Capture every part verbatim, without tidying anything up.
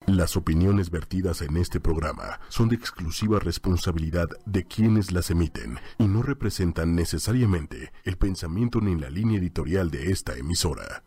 Las opiniones vertidas en este programa son de exclusiva responsabilidad de quienes las emiten y no representan necesariamente el pensamiento ni la línea editorial de esta emisora.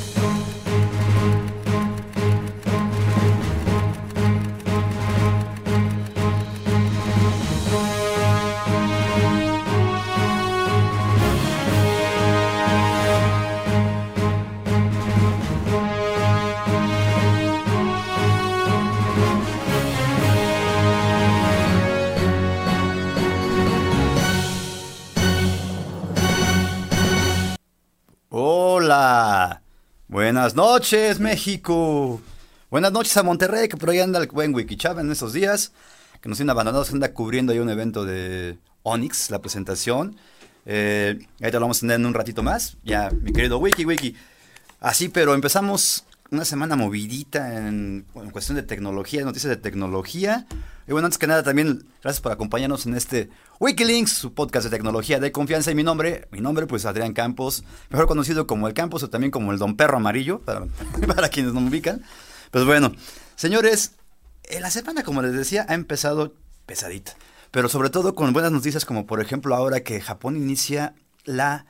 Hola, buenas noches México, buenas noches a Monterrey, que por ahí anda el buen Wikichava en esos días, que nos tiene abandonados, que anda cubriendo ahí un evento de Onyx, la presentación. Eh, ahí te lo vamos a tener en un ratito más, ya mi querido Wiki, Wiki. Así, pero empezamos una semana movidita en, en cuestión de tecnología, noticias de tecnología. Y bueno, antes que nada también, gracias por acompañarnos en este Wikilinks, su podcast de tecnología de confianza. Y mi nombre, mi nombre pues Adrián Campos, mejor conocido como el Campos o también como el Don Perro Amarillo, para, para quienes no me ubican. Pues bueno, señores, eh, la semana, como les decía, ha empezado pesadita. Pero sobre todo con buenas noticias, como por ejemplo ahora que Japón inicia la,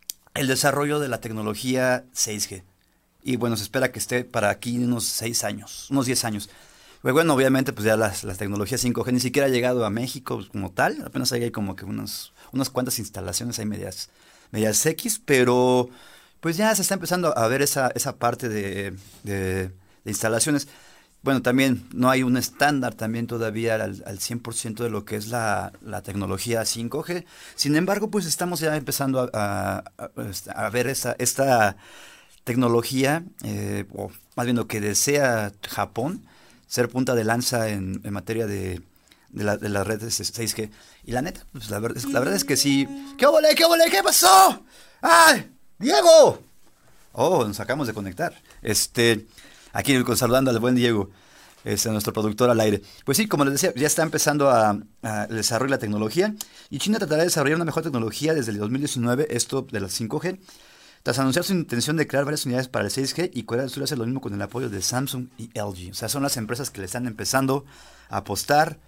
el desarrollo de la tecnología seis G. Y bueno, se espera que esté para aquí unos seis años, unos diez años. Pues bueno, obviamente pues ya las, las tecnologías cinco G ni siquiera ha llegado a México como tal. Apenas hay como que unas, unas cuantas instalaciones ahí medias, medias X, pero pues ya se está empezando a ver esa, esa parte de, de, de instalaciones. Bueno, también no hay un estándar también todavía al, al cien por ciento de lo que es la, la tecnología cinco G. Sin embargo, pues estamos ya empezando a, a, a, a ver esa, esta tecnología, eh, o más bien lo que desea Japón, ser punta de lanza en, en materia de, de, la, de las redes seis G. Y la neta, pues la, verdad, la verdad es que sí. ¿Qué volé? ¿Qué volé? ¿Qué pasó? ¡Ay! ¡Diego! Oh, nos acabamos de conectar. Este, aquí saludando al buen Diego, este, nuestro productor al aire. Pues sí, como les decía, ya está empezando a, a el desarrollo de la tecnología. Y China tratará de desarrollar una mejor tecnología desde el dos mil diecinueve, esto de la cinco G. Tras anunciar su intención de crear varias unidades para el seis G, y Corea del Sur hace lo mismo con el apoyo de Samsung y L G. O sea, son las empresas que le están empezando a apostar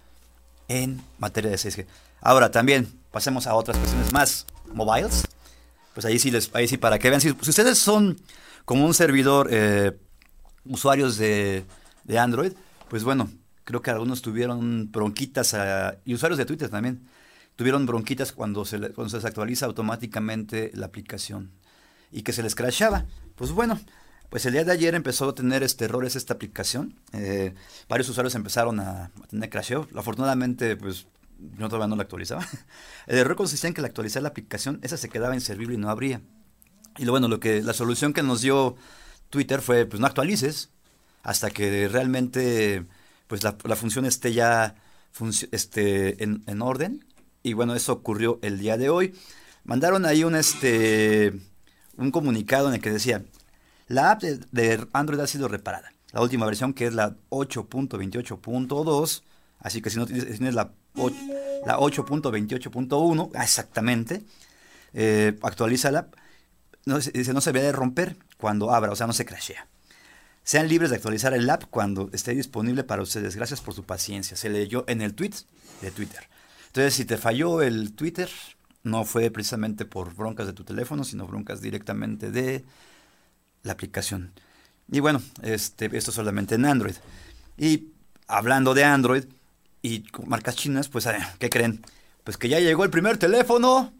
en materia de seis G. Ahora, también, pasemos a otras cuestiones más mobiles. Pues ahí sí, les, ahí sí para que vean. Si, si ustedes son como un servidor, eh, usuarios de, de Android, pues bueno, creo que algunos tuvieron bronquitas, a, y usuarios de Twitter también, tuvieron bronquitas cuando se, cuando se desactualiza automáticamente la aplicación y que se les crashaba. Pues bueno, pues el día de ayer empezó a tener este errores esta aplicación. Eh, varios usuarios empezaron a, a tener crasheo. Afortunadamente, pues yo todavía no la actualizaba. El error consistía en que al actualizar la aplicación, esa se quedaba inservible y no abría. Y lo bueno, lo que la solución que nos dio Twitter fue, pues no actualices hasta que realmente pues la, la función esté ya func- este, en, en orden. Y bueno, eso ocurrió el día de hoy. Mandaron ahí un este un comunicado en el que decía: la app de, de Android ha sido reparada. La última versión, que es la ocho punto veintiocho punto dos, así que si no tienes, si tienes la, la ocho punto veintiocho punto uno, exactamente, eh, actualízala. No, dice, no se debe de romper cuando abra, o sea, no se crashea. Sean libres de actualizar el app cuando esté disponible para ustedes. Gracias por su paciencia. Se leyó en el tweet de Twitter. Entonces, si te falló el Twitter, no fue precisamente por broncas de tu teléfono, sino broncas directamente de la aplicación. Y bueno, este, esto solamente en Android. Y hablando de Android y marcas chinas, pues, ¿qué creen? Pues que ya llegó el primer teléfono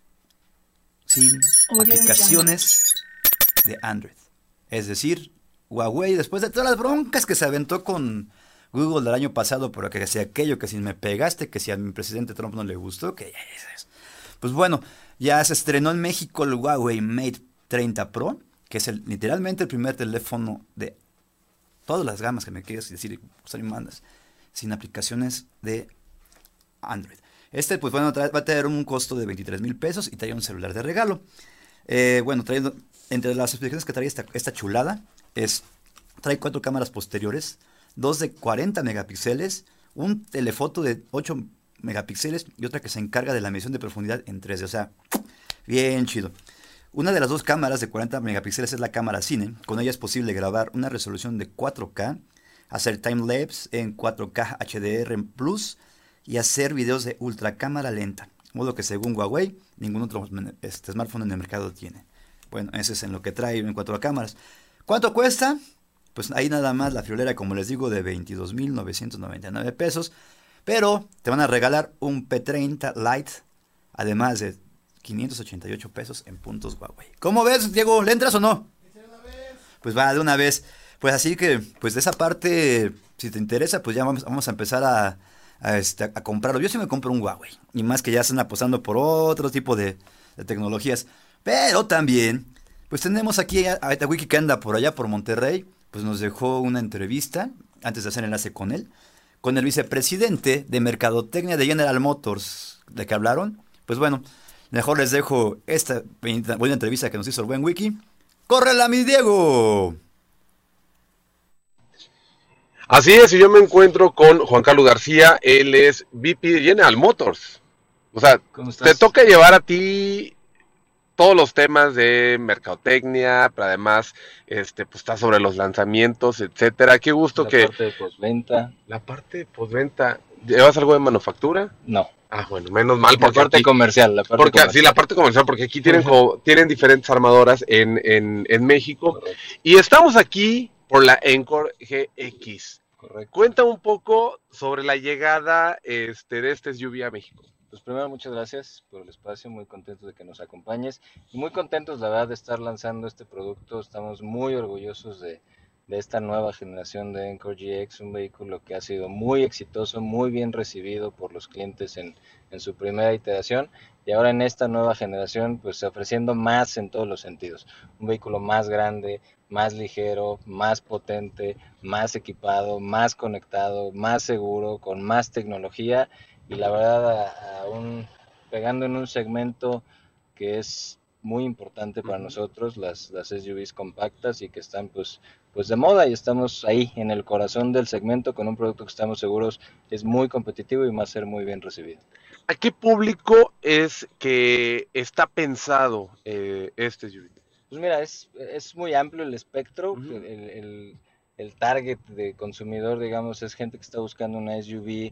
sin aplicaciones de Android. Es decir, Huawei, después de todas las broncas que se aventó con Google del año pasado, pero que si aquello, que si me pegaste, que si a mi presidente Trump no le gustó, que ya es. Pues bueno, ya se estrenó en México el Huawei Mate treinta Pro, que es el, literalmente el primer teléfono de todas las gamas que me quieras decir, pues, mandas, sin aplicaciones de Android. Este, pues bueno, trae, va a tener un costo de veintitrés mil pesos y trae un celular de regalo. Eh, bueno, trae, entre las aplicaciones que trae esta, esta chulada, es, trae cuatro cámaras posteriores, dos de cuarenta megapíxeles, un telefoto de ocho megapíxeles y otra que se encarga de la medición de profundidad en tres D. O sea, bien chido. Una de las dos cámaras de cuarenta megapíxeles es la cámara cine. Con ella es posible grabar una resolución de cuatro K hacer timelapse en cuatro K H D R Plus y hacer videos de ultra cámara lenta, modo que según Huawei ningún otro este, smartphone en el mercado tiene. Bueno, ese es en lo que trae en cuatro cámaras. ¿Cuánto cuesta? Pues ahí nada más la friolera, como les digo, de veintidós mil novecientos noventa y nueve pesos. Pero te van a regalar un P treinta Lite, además de quinientos ochenta y ocho pesos en puntos Huawei. ¿Cómo ves, Diego? ¿Le entras o no? Pues va, de una vez. Pues así que, pues de esa parte, si te interesa, pues ya vamos, vamos a empezar a, a, este, a comprarlo. Yo sí me compro un Huawei. Y más que ya están apostando por otro tipo de, de tecnologías. Pero también, pues tenemos aquí a, a Wiki que anda por allá por Monterrey. Pues nos dejó una entrevista, antes de hacer enlace con él, con el vicepresidente de Mercadotecnia de General Motors. ¿De qué hablaron? Pues bueno, mejor les dejo esta buena entrevista que nos hizo el buen Wiki. ¡Córrela, mi Diego! Así es, y yo me encuentro con Juan Carlos García, él es V P de General Motors. O sea, te toca llevar a ti todos los temas de mercadotecnia, pero además este, pues está sobre los lanzamientos, etcétera. Qué gusto la que... La parte de postventa. La parte de postventa. ¿Llevas algo de manufactura? No. Ah, bueno, menos mal. Porque la parte aquí, comercial, la parte porque, comercial. Sí, la parte comercial, porque aquí tienen, uh-huh. como, tienen diferentes armadoras en, en, en México. Correcto. Y estamos aquí por la Encore G X. Correcto. Cuenta un poco sobre la llegada este, de este S U V a México. Pues primero, muchas gracias por el espacio, muy contentos de que nos acompañes y muy contentos, la verdad, de estar lanzando este producto. Estamos muy orgullosos de, de esta nueva generación de Encore G X, un vehículo que ha sido muy exitoso, muy bien recibido por los clientes en, en su primera iteración, y ahora en esta nueva generación, pues ofreciendo más en todos los sentidos. Un vehículo más grande, más ligero, más potente, más equipado, más conectado, más seguro, con más tecnología, y la verdad, aún pegando en un segmento que es muy importante para nosotros, las, las S U Vs compactas, y que están pues, pues de moda, y estamos ahí en el corazón del segmento con un producto que estamos seguros es muy competitivo y va a ser muy bien recibido. ¿A qué público es que está pensado eh, este S U V? Pues mira, es, es muy amplio el espectro. Uh-huh. el, el, el target de consumidor, digamos, es gente que está buscando una S U V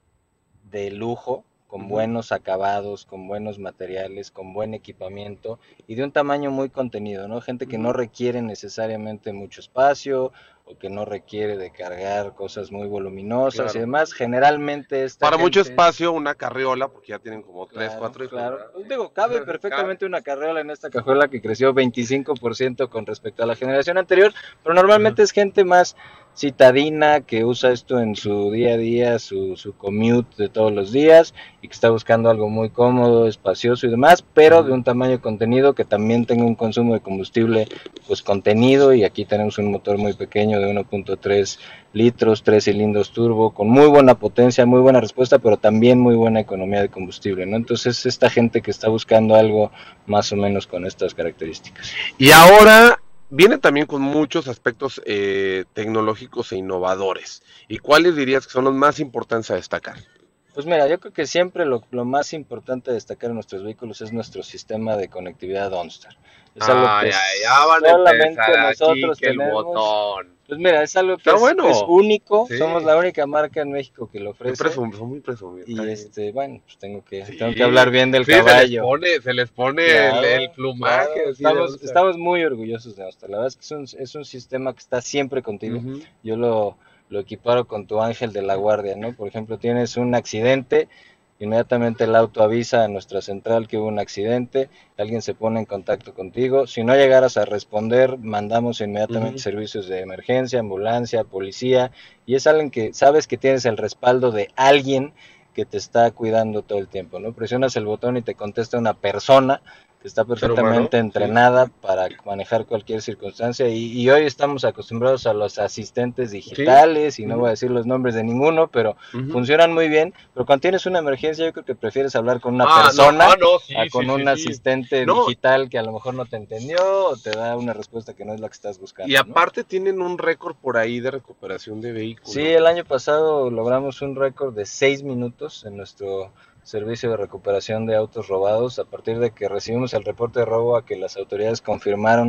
de lujo, con uh-huh. buenos acabados, con buenos materiales, con buen equipamiento y de un tamaño muy contenido, ¿no? Gente que uh-huh. no requiere necesariamente mucho espacio o que no requiere de cargar cosas muy voluminosas, claro. y demás. Generalmente esta para gente... mucho espacio una carriola, porque ya tienen como tres, claro, cuatro hijos. Claro, pues digo, cabe perfectamente una carriola en esta cajuela que creció veinticinco por ciento con respecto a la generación anterior, pero normalmente uh-huh. es gente más citadina que usa esto en su día a día, su, su commute de todos los días, y que está buscando algo muy cómodo, espacioso y demás, pero uh-huh. de un tamaño contenido que también tenga un consumo de combustible pues contenido, y aquí tenemos un motor muy pequeño de uno punto tres litros, tres cilindros turbo, con muy buena potencia, muy buena respuesta, pero también muy buena economía de combustible, ¿no? Entonces esta gente que está buscando algo más o menos con estas características. Y ahora viene también con muchos aspectos eh, tecnológicos e innovadores. ¿Y cuáles dirías que son los más importantes a destacar? Pues mira, yo creo que siempre lo, lo más importante a destacar en nuestros vehículos es nuestro sistema de conectividad OnStar. Es ah, algo que ya, ya van solamente a nosotros que tenemos. El botón. Pues mira, es algo que es, bueno. es único, sí. Somos la única marca en México que lo ofrece. Muy presum, son muy presumidos. Y este, bueno, pues tengo que, sí. tengo que hablar bien del sí, caballo. Se les pone, se les pone claro, el, el plumaje. Claro. Estamos, estamos muy orgullosos de OnStar. La verdad es que es un, es un sistema que está siempre contigo. Uh-huh. Yo lo, lo equiparo con tu ángel de la guardia, ¿no? Por ejemplo, tienes un accidente, inmediatamente el auto avisa a nuestra central que hubo un accidente, alguien se pone en contacto contigo. Si no llegaras a responder, mandamos inmediatamente uh-huh. servicios de emergencia, ambulancia, policía, y es alguien que sabes que tienes el respaldo de alguien que te está cuidando todo el tiempo, ¿no? Presionas el botón y te contesta una persona que está perfectamente entrenada sí. para manejar cualquier circunstancia, y, y hoy estamos acostumbrados a los asistentes digitales, sí. y no uh-huh. voy a decir los nombres de ninguno, pero uh-huh. funcionan muy bien, pero cuando tienes una emergencia yo creo que prefieres hablar con una ah, persona no, no, sí, a con sí, un sí, asistente sí. No. digital que a lo mejor no te entendió o te da una respuesta que no es la que estás buscando. Y aparte ¿no? tienen un récord por ahí de recuperación de vehículos. Sí, el año pasado logramos un récord de seis minutos en nuestro servicio de recuperación de autos robados, a partir de que recibimos el reporte de robo a que las autoridades confirmaron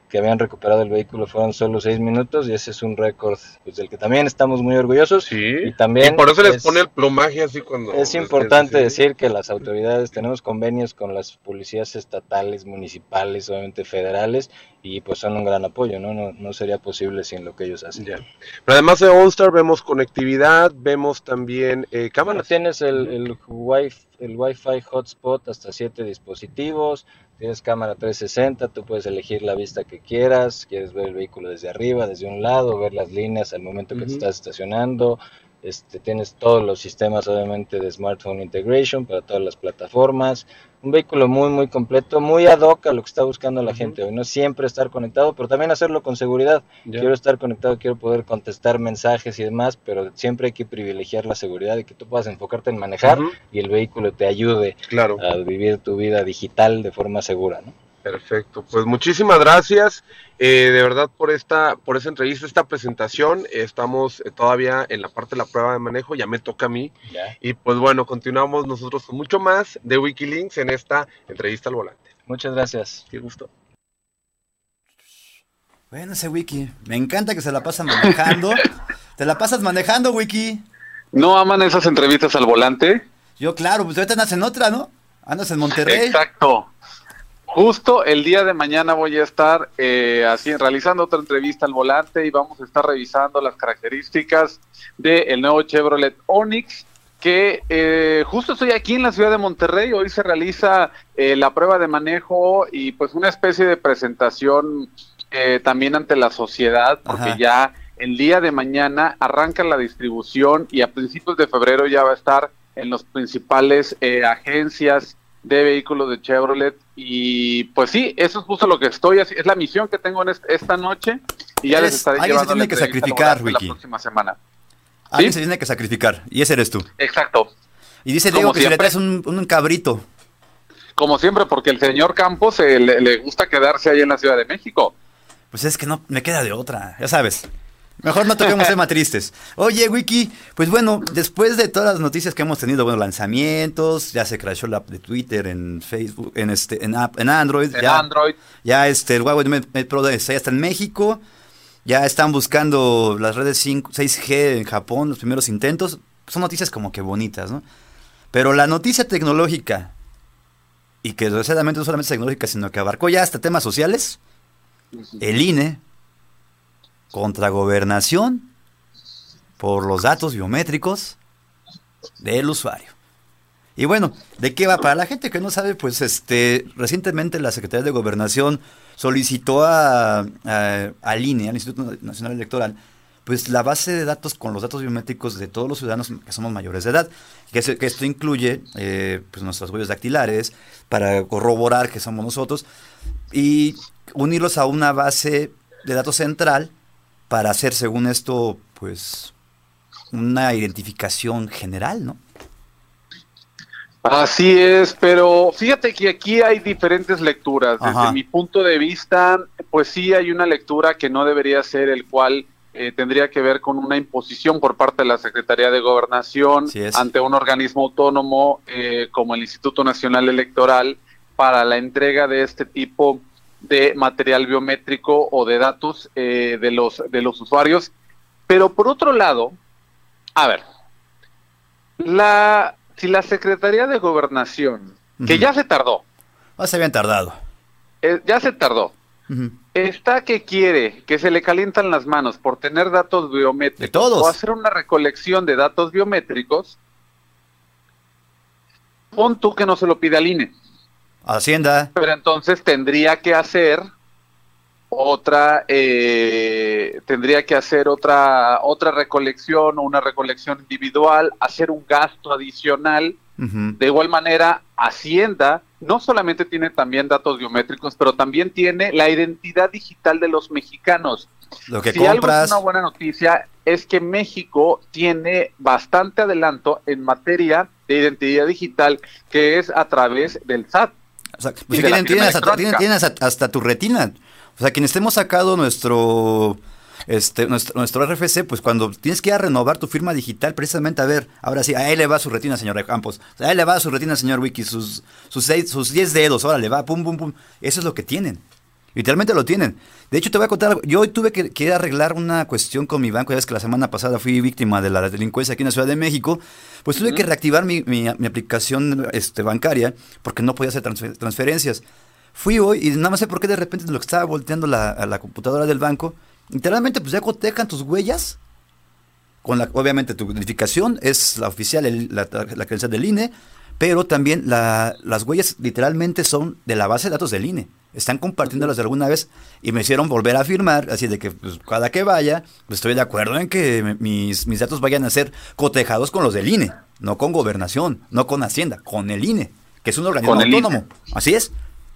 que habían recuperado el vehículo fueron solo seis minutos y ese es un récord pues, del que también estamos muy orgullosos. Sí, y también y por eso les es, pone el plumaje así cuando... Es importante sí. decir que las autoridades tenemos convenios con las policías estatales, municipales, obviamente federales, y pues son un gran apoyo, ¿no? No, no sería posible sin lo que ellos hacen. Yeah. Pero además de OnStar vemos conectividad, vemos también eh, cámaras. Bueno, tienes el, el, wifi, el Wi-Fi hotspot hasta siete dispositivos, tienes cámara trescientos sesenta, tú puedes elegir la vista que quieras, quieres ver el vehículo desde arriba, desde un lado, ver las líneas al momento que uh-huh. te estás estacionando. Este, tienes todos los sistemas obviamente de smartphone integration para todas las plataformas, un vehículo muy muy completo, muy ad hoc a lo que está buscando la uh-huh. gente hoy, no siempre estar conectado, pero también hacerlo con seguridad. Yeah. Quiero estar conectado, quiero poder contestar mensajes y demás, pero siempre hay que privilegiar la seguridad y que tú puedas enfocarte en manejar uh-huh. y el vehículo te ayude claro. a vivir tu vida digital de forma segura, ¿no? Perfecto, pues muchísimas gracias eh, de verdad por esta por esa entrevista, esta presentación. Estamos eh, todavía en la parte de la prueba de manejo, ya me toca a mí. Ya. Y pues bueno, continuamos nosotros con mucho más de Wikilinks en esta entrevista al volante. Muchas gracias. Qué gusto. Bueno, ese Wiki, me encanta que se la pasa manejando. ¿Te la pasas manejando, Wiki? ¿No aman esas entrevistas al volante? Yo, claro, pues ahorita andas en otra, ¿no? Andas en Monterrey. Exacto. Justo el día de mañana voy a estar eh, así, realizando otra entrevista al volante y vamos a estar revisando las características del nuevo Chevrolet Onix, que eh, justo estoy aquí en la ciudad de Monterrey. Hoy se realiza eh, la prueba de manejo y pues una especie de presentación eh, también ante la sociedad, porque Ajá. ya el día de mañana arranca la distribución y a principios de febrero ya va a estar en los principales eh, agencias de vehículos de Chevrolet. Y pues sí, eso es justo lo que estoy haciendo, es la misión que tengo en est- esta noche y ya Eres, les estaré alguien llevando se tiene que sacrificar, Wiki. la próxima semana. Alguien ¿Sí? se tiene que sacrificar y ese eres tú. Exacto. Y dice Diego que si le traes un, un cabrito. Como siempre, porque el señor Campos eh, le, le gusta quedarse ahí en la Ciudad de México. Pues es que no me queda de otra, ya sabes. Mejor no toquemos temas tristes. Oye, Wiki, pues bueno, después de todas las noticias que hemos tenido, bueno, lanzamientos, ya se crashó la app de Twitter, en Facebook, en este, en, app, en Android. En ya, Android. Ya este, el Huawei Mate Pro ya está en México. Ya están buscando las redes cinco, seis G en Japón, los primeros intentos. Son noticias como que bonitas, ¿no? Pero la noticia tecnológica, y que desgraciadamente no solamente es tecnológica, sino que abarcó ya hasta temas sociales, el I N E contra Gobernación por los datos biométricos del usuario. Y bueno, ¿de qué va? Para la gente que no sabe, pues este recientemente la Secretaría de Gobernación solicitó a, a, al I N E, al Instituto Nacional Electoral, pues la base de datos con los datos biométricos de todos los ciudadanos que somos mayores de edad, que, se, que esto incluye eh, pues nuestras huellas dactilares para corroborar que somos nosotros y unirlos a una base de datos central para hacer, según esto, pues una identificación general, ¿no? Así es, pero fíjate que aquí hay diferentes lecturas. Desde Ajá. mi punto de vista, pues sí hay una lectura que no debería ser el cual eh, tendría que ver con una imposición por parte de la Secretaría de Gobernación ante un organismo autónomo eh, como el Instituto Nacional Electoral para la entrega de este tipo de material biométrico o de datos eh, de los de los usuarios. Pero por otro lado, a ver, la si la Secretaría de Gobernación, uh-huh. que ya se tardó, no se habían tardado, eh, ya se tardó, uh-huh. está que quiere que se le calientan las manos por tener datos biométricos de todos, o hacer una recolección de datos biométricos, pon tú que no se lo pide al I N E. Hacienda. Pero entonces tendría que hacer otra, eh, tendría que hacer otra otra recolección o una recolección individual, hacer un gasto adicional. Uh-huh. De igual manera, Hacienda no solamente tiene también datos biométricos, pero también tiene la identidad digital de los mexicanos. Lo que si compras... algo es una buena noticia es que México tiene bastante adelanto en materia de identidad digital, que es a través del S A T. O sea, pues tienen, tienen, hasta, tienen, tienen hasta, hasta tu retina. O sea, quienes hemos sacado nuestro, este, nuestro nuestro R F C, pues cuando tienes que ir a renovar tu firma digital, precisamente, a ver, ahora sí, a él le va su retina, señor Campos. O sea, a él le va su retina, señor Wiki, sus sus seis, sus diez dedos, órale, va, pum, pum, pum. Eso es lo que tienen. Literalmente lo tienen. De hecho, te voy a contar algo. Yo hoy tuve que, que arreglar una cuestión con mi banco. Ya ves que la semana pasada fui víctima de la delincuencia aquí en la Ciudad de México. Pues tuve uh-huh. que reactivar mi, mi, mi aplicación este, bancaria porque no podía hacer transfer- transferencias. Fui hoy y nada más sé por qué de repente lo que estaba volteando la, a la computadora del banco, literalmente pues ya cotejan tus huellas. Con la, obviamente tu identificación es la oficial, el, la, la credencial del I N E, pero también la, las huellas literalmente son de la base de datos del I N E. Están compartiéndolas de alguna vez y me hicieron volver a firmar, así de que pues, cada que vaya, pues estoy de acuerdo en que me, mis, mis datos vayan a ser cotejados con los del I N E, no con Gobernación, no con Hacienda, con el I N E, que es un organismo autónomo. I N E. Así es.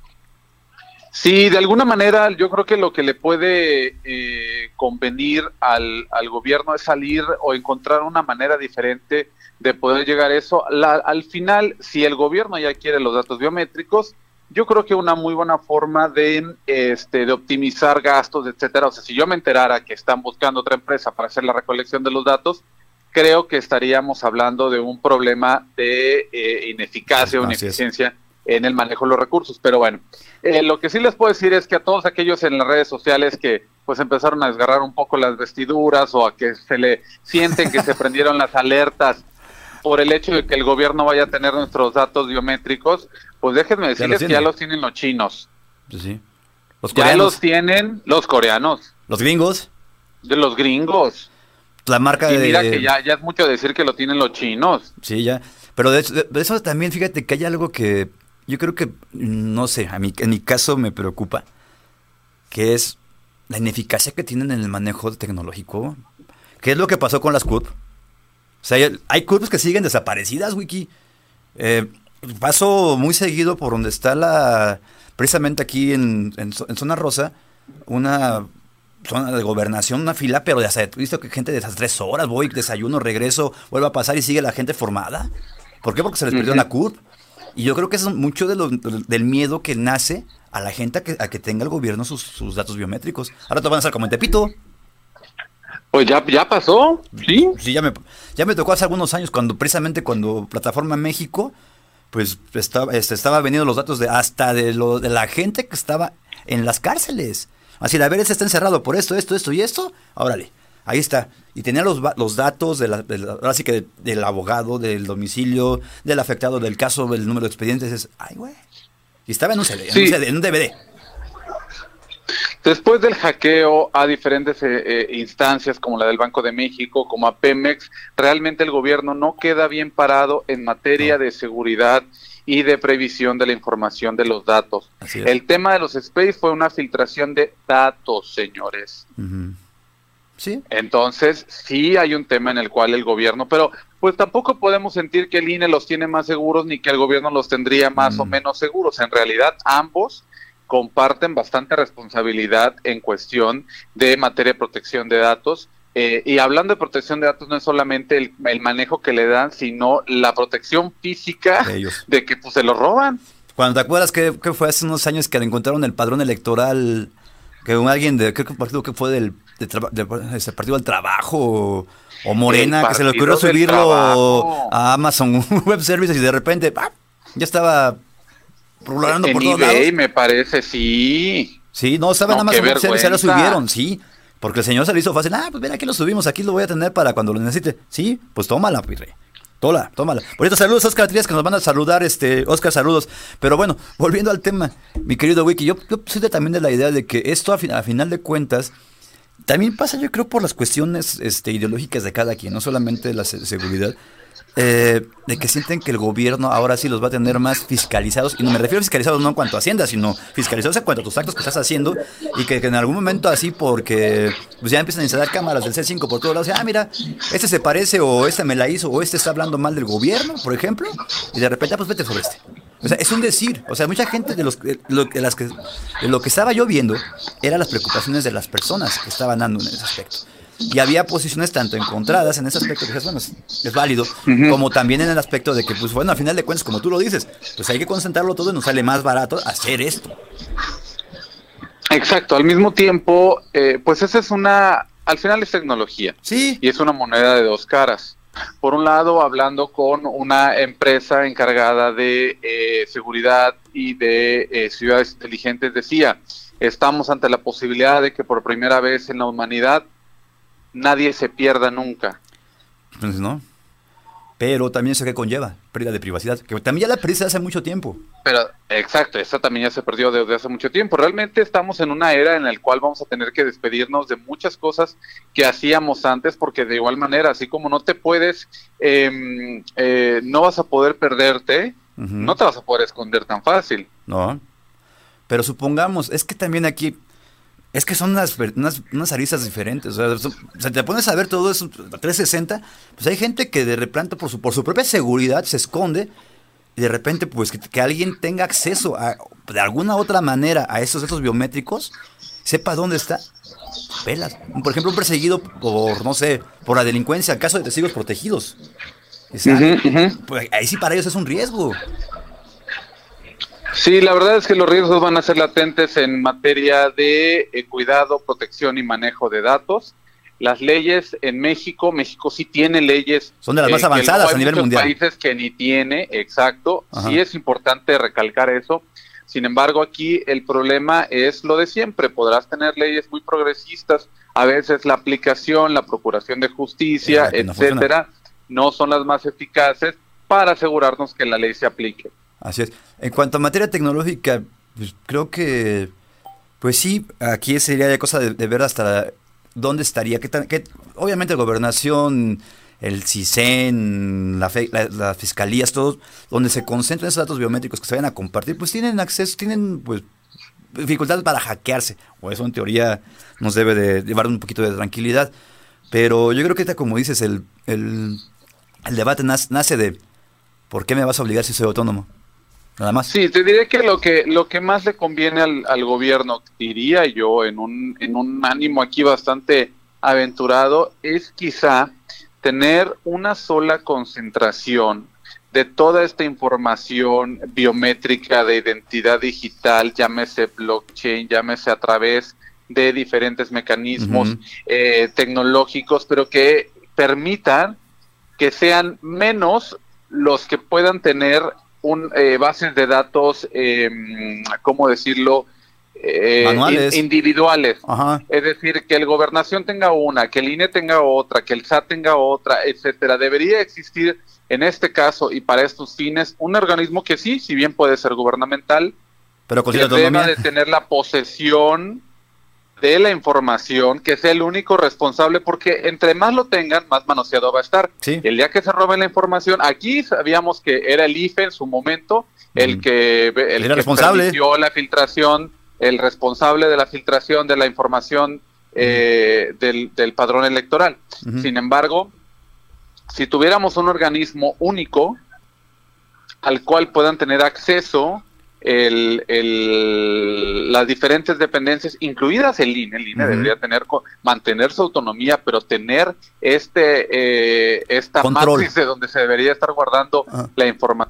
Sí, de alguna manera yo creo que lo que le puede eh, convenir al, al gobierno es salir o encontrar una manera diferente de poder llegar a eso. La, al final, si el gobierno ya quiere los datos biométricos, yo creo que una muy buena forma de, este, de optimizar gastos, etcétera. O sea, si yo me enterara que están buscando otra empresa para hacer la recolección de los datos, creo que estaríamos hablando de un problema de eh, ineficacia o ineficiencia en el manejo de los recursos. Pero bueno, eh, lo que sí les puedo decir es que a todos aquellos en las redes sociales que pues empezaron a desgarrar un poco las vestiduras o a que se le sienten que se prendieron las alertas por el hecho de que el gobierno vaya a tener nuestros datos biométricos, pues déjenme decirles ya que ya los tienen los chinos. Sí, sí. Los ya los tienen los coreanos. Los gringos. De los gringos. La marca y de... mira que ya, ya es mucho decir que lo tienen los chinos. Sí, ya. Pero de, de, de eso también, fíjate que hay algo que yo creo que, no sé, a mí, en mi caso me preocupa, que es la ineficacia que tienen en el manejo tecnológico. ¿Qué es lo que pasó con las C U R P? O sea, hay, hay C U R Ps que siguen desaparecidas, Wiki. Eh, paso muy seguido por donde está la... Precisamente aquí en, en, en Zona Rosa, una zona de Gobernación, una fila, pero ya sabes, he visto que gente de esas tres horas, voy, desayuno, regreso, vuelvo a pasar y sigue la gente formada. ¿Por qué? Porque se les perdió uh-huh. la C U R P. Y yo creo que eso es mucho de lo, del miedo que nace a la gente a que, a que tenga el gobierno sus, sus datos biométricos. Ahora te van a hacer como en Tepito. Pues ya, ya pasó, ¿sí? Sí, ya me, ya me tocó hace algunos años, cuando precisamente cuando Plataforma México, pues estaba, este, estaba vendiendo los datos de hasta de, lo, de la gente que estaba en las cárceles. Así, a ver, ese está encerrado por esto, esto, esto y esto, órale, ahí está. Y tenía los, los datos, de la, de la, ahora sí que de, del abogado, del domicilio, del afectado, del caso, del número de expedientes, es, ay, güey. Y estaba en un, C D, sí. en, un en un D V D. Después del hackeo a diferentes eh, eh, instancias como la del Banco de México, como a Pemex, realmente el gobierno no queda bien parado en materia no. de seguridad y de previsión de la información de los datos. El tema de los space fue una filtración de datos, señores. Uh-huh. Sí. Entonces, sí hay un tema en el cual el gobierno, pero pues tampoco podemos sentir que el I N E los tiene más seguros ni que el gobierno los tendría más uh-huh. o menos seguros. En realidad, ambos comparten bastante responsabilidad en cuestión de materia de protección de datos. Eh, y hablando de protección de datos, no es solamente el, el manejo que le dan, sino la protección física de, de que pues, se lo roban. Cuando te acuerdas que, que fue hace unos años que le encontraron el padrón electoral, que un alguien de, creo que un partido que fue del de tra- de, de, ese partido del trabajo o, o Morena, que se le ocurrió subirlo a Amazon Web Services y de repente ¡pam! Ya estaba rolando por todos lados. Me parece, sí. Sí, no, estaba no, en Amazon Web Services, ya lo subieron, sí. Porque el señor se le hizo fácil. Ah, pues ven, aquí lo subimos, aquí lo voy a tener para cuando lo necesite. Sí, pues tómala, pirre. Tómala, tómala. Por cierto, saludos a Oscar Trías, que nos van a saludar, este, Oscar, saludos. Pero bueno, volviendo al tema, mi querido Wiki, yo, yo soy de, también de la idea de que esto, a, fin, a final de cuentas, también pasa, yo creo, por las cuestiones este, ideológicas de cada quien, no solamente la se- seguridad. Eh, de que sienten que el gobierno ahora sí los va a tener más fiscalizados, y no me refiero a fiscalizados no en cuanto a Hacienda, sino fiscalizados en cuanto a tus actos que estás haciendo, y que, que en algún momento así, porque pues ya empiezan a instalar cámaras del C cinco por todos lados, y, ah, mira, este se parece, o este me la hizo, o este está hablando mal del gobierno, por ejemplo, y de repente, ah, pues vete sobre este. O sea, es un decir, o sea, mucha gente de, los, de, lo, de, las que, de lo que estaba yo viendo, eran las preocupaciones de las personas que estaban dando en ese aspecto. Y había posiciones tanto encontradas en ese aspecto, que dices, bueno, es, es válido, uh-huh. como también en el aspecto de que, pues bueno, a final de cuentas, como tú lo dices, pues hay que concentrarlo todo y nos sale más barato hacer esto. Exacto, al mismo tiempo, eh, pues esa es una, al final es tecnología. Sí. Y es una moneda de dos caras. Por un lado, hablando con una empresa encargada de eh, seguridad y de eh, ciudades inteligentes, decía, estamos ante la posibilidad de que por primera vez en la humanidad nadie se pierda nunca. Entonces, ¿no? Pero también eso que conlleva, pérdida de privacidad, que también ya la perdiste hace mucho tiempo. Pero, exacto, esa también ya se perdió desde hace mucho tiempo. Realmente estamos en una era en la cual vamos a tener que despedirnos de muchas cosas que hacíamos antes, porque de igual manera, así como no te puedes, eh, eh, no vas a poder perderte, uh-huh. no te vas a poder esconder tan fácil. No, pero supongamos, es que también aquí, es que son unas, unas, unas aristas diferentes. O sea, son, o sea, te pones a ver todo eso a trescientos sesenta, pues hay gente que de repente por su, por su propia seguridad se esconde y de repente pues que, que alguien tenga acceso a, de alguna otra manera a esos datos biométricos, sepa dónde está, pelas. Por ejemplo, un perseguido por, no sé, por la delincuencia, caso de testigos protegidos. O sea, uh-huh, uh-huh. Pues ahí sí para ellos es un riesgo. Sí, la verdad es que los riesgos van a ser latentes en materia de eh, cuidado, protección y manejo de datos. Las leyes en México, México sí tiene leyes. Son de las eh, más avanzadas a nivel mundial. Hay países que ni tiene, exacto. Ajá. Sí es importante recalcar eso. Sin embargo, aquí el problema es lo de siempre. Podrás tener leyes muy progresistas. A veces la aplicación, la procuración de justicia, eh, etcétera, no, no son las más eficaces para asegurarnos que la ley se aplique. Así es. En cuanto a materia tecnológica, pues creo que, pues sí, aquí sería ya cosa de, de ver hasta dónde estaría. ¿Qué tan, qué, obviamente la gobernación, el CISEN, la fe, la, las fiscalías, todos, donde se concentran esos datos biométricos que se vayan a compartir, pues tienen acceso, tienen pues dificultades para hackearse. O eso en teoría nos debe de llevar un poquito de tranquilidad. Pero yo creo que, como dices, el, el, el debate nace, nace de ¿por qué me vas a obligar si soy autónomo? Nada más. Sí, te diré que lo que lo que más le conviene al, al gobierno, diría yo, en un en un ánimo aquí bastante aventurado, es quizá tener una sola concentración de toda esta información biométrica de identidad digital, llámese blockchain, llámese a través de diferentes mecanismos uh-huh. eh, tecnológicos, pero que permitan que sean menos los que puedan tener un, eh, bases de datos, eh, ¿cómo decirlo? Eh, Manuales. In, individuales. Ajá. Es decir, que el Gobernación tenga una, que el I N E tenga otra, que el S A T tenga otra, etcétera. Debería existir en este caso y para estos fines un organismo que sí, si bien puede ser gubernamental, pero con que deba de tener la posesión de la información, que sea el único responsable, porque entre más lo tengan, más manoseado va a estar. Sí. El día que se roben la información, aquí sabíamos que era el I F E en su momento, mm. el que, el era que responsable. permitió la filtración, el responsable de la filtración de la información eh, uh-huh. del, del padrón electoral. Uh-huh. Sin embargo, si tuviéramos un organismo único al cual puedan tener acceso El, el, las diferentes dependencias, incluidas el I N E, el I N E uh-huh. debería tener mantener su autonomía, pero tener este eh, esta Control. matriz de donde se debería estar guardando uh-huh. la información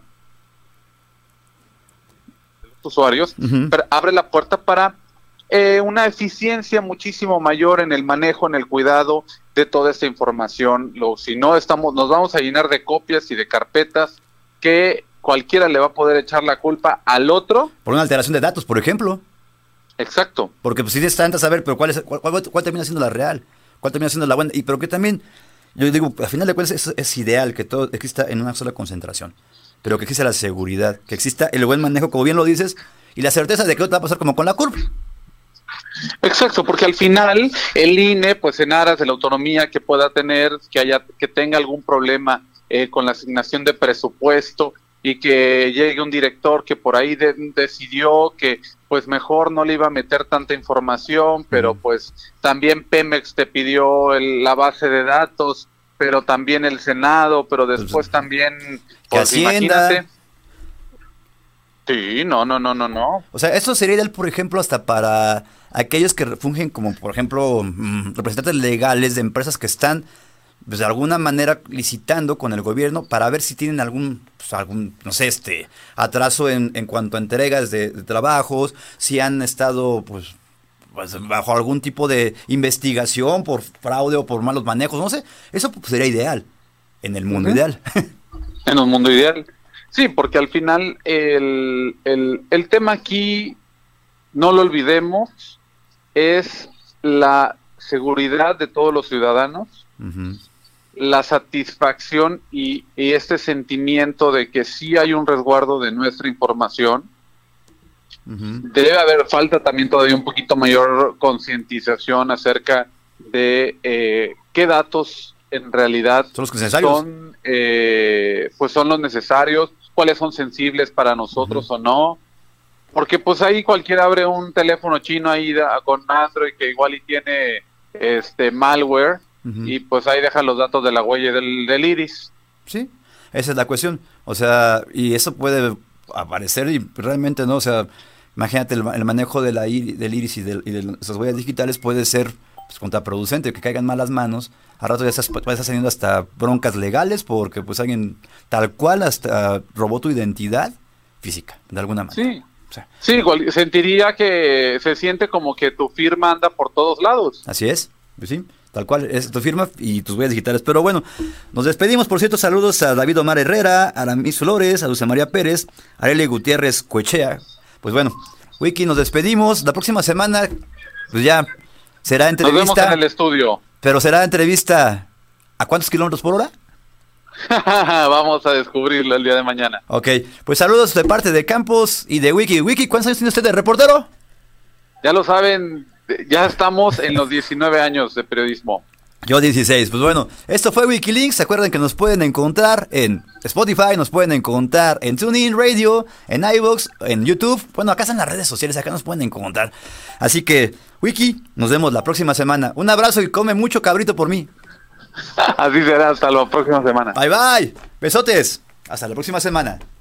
de los usuarios, uh-huh. pero abre la puerta para eh, una eficiencia muchísimo mayor en el manejo, en el cuidado de toda esta información. Lo, si no estamos, nos vamos a llenar de copias y de carpetas que cualquiera le va a poder echar la culpa al otro. Por una alteración de datos, por ejemplo. Exacto. Porque pues si es tanta saber, pero ¿cuál, es, cuál, cuál, cuál termina siendo la real? ¿Cuál termina siendo la buena? Y pero que también, yo digo, al final de cuentas es, es ideal que todo exista en una sola concentración. Pero que exista la seguridad, que exista el buen manejo, como bien lo dices, y la certeza de que no te va a pasar como con la curva. Exacto, porque al final el I N E, pues en aras de la autonomía que pueda tener, que haya, que tenga algún problema eh, con la asignación de presupuesto, y que llegue un director que por ahí de, decidió que pues mejor no le iba a meter tanta información, pero pues también Pemex te pidió el, la base de datos, pero también el Senado, pero después pues, también, pues imagínate. Sí, no, no, no, no, no. O sea, esto sería ideal, por ejemplo, hasta para aquellos que fungen como, por ejemplo, representantes legales de empresas que están pues de alguna manera licitando con el gobierno para ver si tienen algún, pues, algún no sé, este atraso en, en cuanto a entregas de, de trabajos, si han estado pues, pues bajo algún tipo de investigación por fraude o por malos manejos, no sé, eso pues, sería ideal. en el mundo uh-huh. ideal. En un mundo ideal. Sí, porque al final el, el, el tema aquí, no lo olvidemos, es la seguridad de todos los ciudadanos, uh-huh. la satisfacción y, y este sentimiento de que sí hay un resguardo de nuestra información. Uh-huh. Debe haber falta también todavía un poquito mayor concientización acerca de eh, qué datos en realidad son los necesarios, son, eh, pues son los necesarios, cuáles son sensibles para nosotros uh-huh. o no, porque pues ahí cualquiera abre un teléfono chino ahí da, con Android que igual y tiene este malware uh-huh. y pues ahí deja los datos de la huella del, del iris. Sí, esa es la cuestión, o sea, y eso puede aparecer y realmente no, o sea, imagínate el, el manejo de la ir, del iris y de, y de esas huellas digitales puede ser pues, contraproducente, que caigan malas manos, a rato ya estás, puede estar teniendo hasta broncas legales porque pues alguien tal cual hasta robó tu identidad física, de alguna manera. Sí, o sea, sí, igual, sentiría que se siente como que tu firma anda por todos lados. Así es, pues sí. Tal cual, es tu firma y tus huellas digitales. Pero bueno, nos despedimos. Por cierto, saludos a David Omar Herrera, a Aramis Flores, a Dulce María Pérez, a Arely Gutiérrez Coechea. Pues bueno, Wiki, nos despedimos. La próxima semana, pues ya será entrevista. Nos vemos en el estudio. Pero será entrevista, ¿a cuántos kilómetros por hora? Vamos a descubrirlo el día de mañana. Ok, pues saludos de parte de Campos y de Wiki. Wiki, ¿cuántos años tiene usted de reportero? Ya lo saben. Ya estamos en los diecinueve años de periodismo. Yo dieciséis. Pues bueno, esto fue Wikilinks. Se acuerdan que nos pueden encontrar en Spotify, nos pueden encontrar en TuneIn Radio, en iVoox, en YouTube. Bueno, acá están las redes sociales, acá nos pueden encontrar. Así que, Wiki, nos vemos la próxima semana. Un abrazo y come mucho cabrito por mí. Así será, hasta la próxima semana. Bye bye. Besotes. Hasta la próxima semana.